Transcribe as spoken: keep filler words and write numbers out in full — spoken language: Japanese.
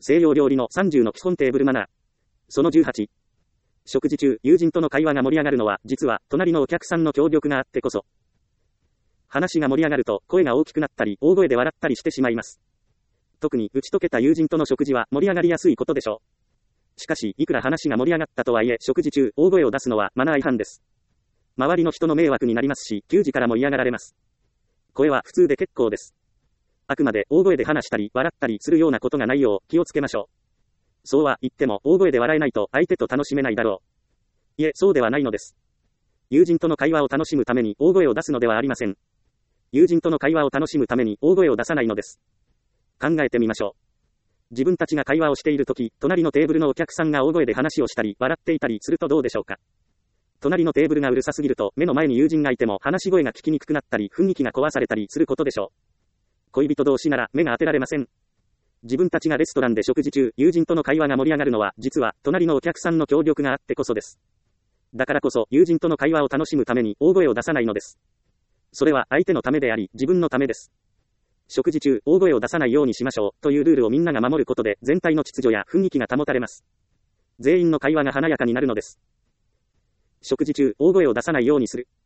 西洋料理のさんじゅうの基本テーブルマナー。そのじゅうはち。食事中、友人との会話が盛り上がるのは、実は、隣のお客さんの協力があってこそ。話が盛り上がると、声が大きくなったり、大声で笑ったりしてしまいます。特に、打ち解けた友人との食事は盛り上がりやすいことでしょう。しかし、いくら話が盛り上がったとはいえ、食事中、大声を出すのはマナー違反です。周りの人の迷惑になりますし、給仕からも嫌がられます。声は普通で結構です。あくまで大声で話したり、笑ったりするようなことがないよう気をつけましょう。そうは言っても、大声で笑えないと相手と楽しめないだろう。いえ、そうではないのです。友人との会話を楽しむために大声を出すのではありません。友人との会話を楽しむために大声を出さないのです。考えてみましょう。自分たちが会話をしているとき、隣のテーブルのお客さんが大声で話をしたり、笑っていたりするとどうでしょうか。隣のテーブルがうるさすぎると、目の前に友人がいても話し声が聞きにくくなったり、雰囲気が壊されたりすることでしょう。恋人同士なら目が当てられません。自分たちがレストランで食事中、友人との会話が盛り上がるのは、実は、隣のお客さんの協力があってこそです。だからこそ、友人との会話を楽しむために大声を出さないのです。それは相手のためであり、自分のためです。食事中、大声を出さないようにしましょう、というルールをみんなが守ることで、全体の秩序や雰囲気が保たれます。全員の会話が華やかになるのです。食事中、大声を出さないようにする。